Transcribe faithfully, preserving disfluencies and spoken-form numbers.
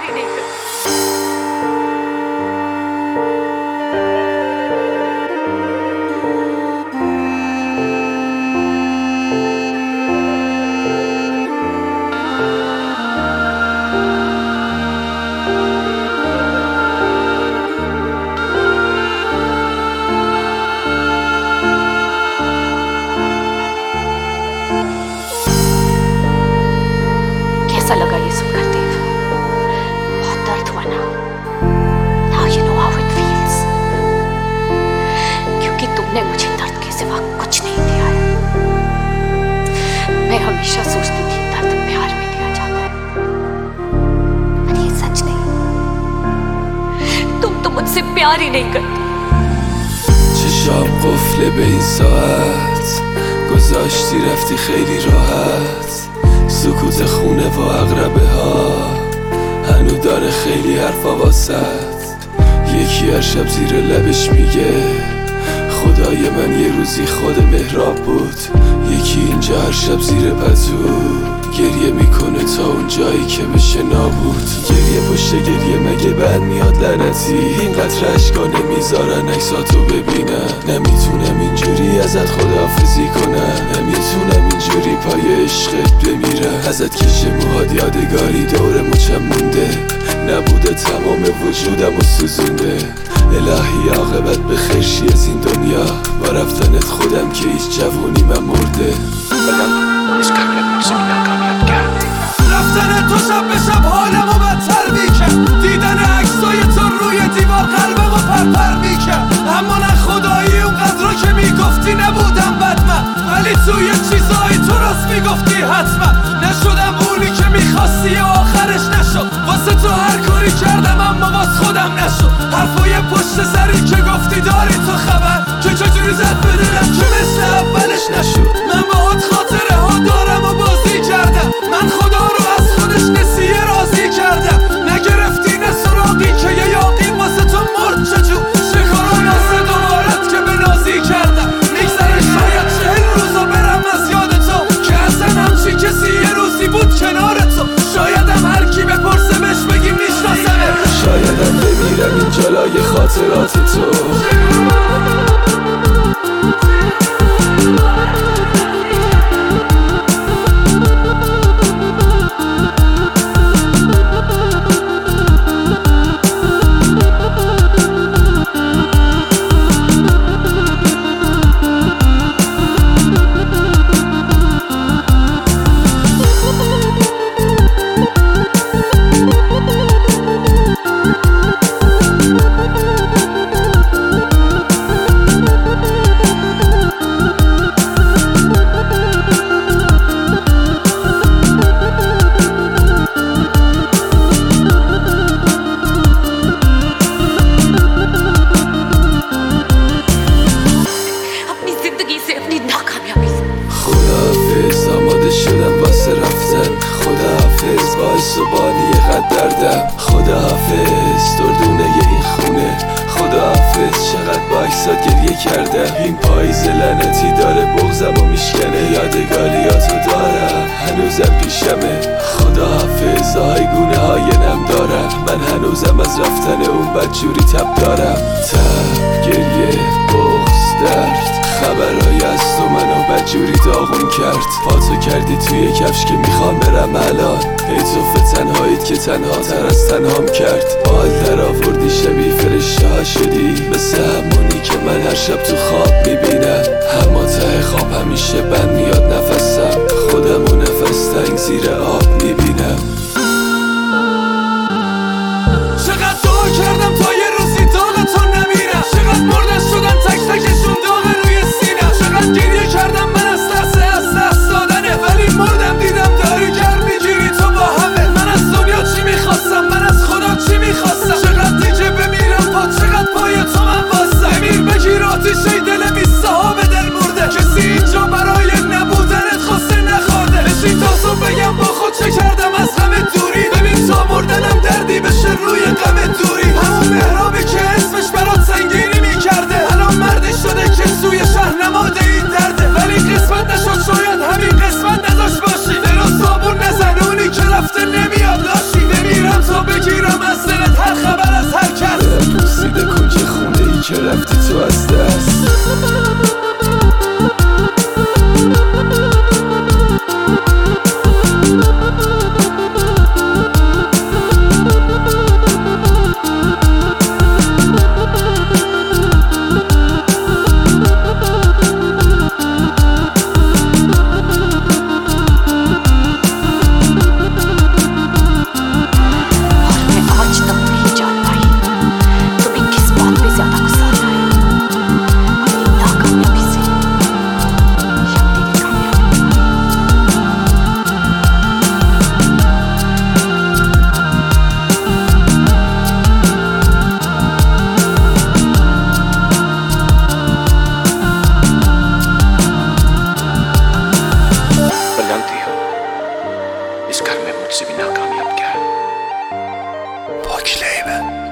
प्यार ही नहीं करती। कैसा लगा ये सुनकर देव? बहुत दर्द हुआ ना? Now you know how it feels. क्योंकि तुमने मुझे दर्द के सिवा कुछ नहीं दिया है। मैं हमेशा सोचती थी दर्द प्यार में दिया जाता है, पर ये सच नहीं। तुम तो मुझसे प्यार ही नहीं करती। چشام قفله به این ساعت گذاشتی رفتی خیلی راحت. سکوت خونه و اقربه ها هنو داره خیلی حرفا واسد. یکی هر شب زیر لبش میگه خدای من یه روزی خود مهراب بود. یکی اینجا هر شب زیر پتو گریه میکنه تا اون جایی که بشه نابود. گریه پشت گریه مگه بد میاد لعنتی؟ اینقدر اشکا نمیذارن عکساتو ببینن. نمیتونم اینجوری ازت خداحافظی کنم، نمیتونم اینجوری پای عشقت بمیرم. ازت کش موهات یادگاری دور مچم مونده، نبوده تمام وجودم و سوزونده. الهی عاقبت به خیرشی از این دنیا، با رفتنت خودم که هیچ جوونی من مرده. رفتن تو شب به شب حالمو بدتر میکرد. دیدن عکسای تو روی دیوار قلبمو پرپر میکرد. اما نه خدایی اون قدرا که میگفتی نبودم بد من، ولی توی چیزایی تو راست میگفتی حتما. نشدم اونی که میخواستی و آخرش نشد. واسه تو هر کاری کردم اما واس خودم نشد. حرفای پشت سری که گفتی داری تو خبر، که چجوری زد بدونم که مثل اولش نشد. من باهات خاطره ها دارم و بازی کردم. من خدا رو از خودش نسیه راضی کردم. نگرفتی نه سراغی که یه یاقی واسه تو مرد چجور. شکار و ناسه دوبارت که به نازی کردم. نگذره شاید چهل روزو برم از یاد تو، که اصلا همچی کسی یه روزی بود کنار تو. شایدم هر کی بپرسه بهش بگیم میشناسمه. شایدم بمیرم این جلای خاطرات تو. خداحافظ آماده شدم واسه رفتن. خداحافظ باعث و بانی قدر دردم. خداحافظ دردونه این خونه. خداحافظ چقدر با عکسات گریه کردم. این پاییز لعنتی داره بغضم و میشکنه. یادگاریاتو دارم هنوزم پیشمه. خداحافظ آیگونه های نم دارم. من هنوزم از رفتن اون بدجوری تب دارم. تب، گریه، بغض، درد، خبرهای از تو منو بدجوری داغون کرد. پاتو کردی توی کفش که میخوام برم الان. حیطوف تنهاییت که تنها تر از تنهام کرد. حال در آوردی شبیه فرشته ها شدی، مثل همونی که من هر شب تو خواب میبینم. اما ته خواب همیشه بند میاد نفسم. خودمو نفس تنگ زیر آب میبینم. چقدر دعا کردم تا یه روزی داغتون نمیرم. چقدر مردن شدن تک تکشون داغ روی سینم. چقدر گریه کردم من از دست از دست دادنه، ولی مردم دیدم داری گر میگیری تو با همه. من از دنیا چی میخواستم، من از خدا چی میخواستم. چقدر دیگه بمیرم پا، چقدر پای تو من واسم. امیر بگیر آتیشه دل بیسته ها به دل مرده. کسی اینجا برای نبودنت خواسته نخورده. بشین تازم بگم با خود چه کردم از همه دوری. ببین تا ناکامیاب کرد. پاک لیبل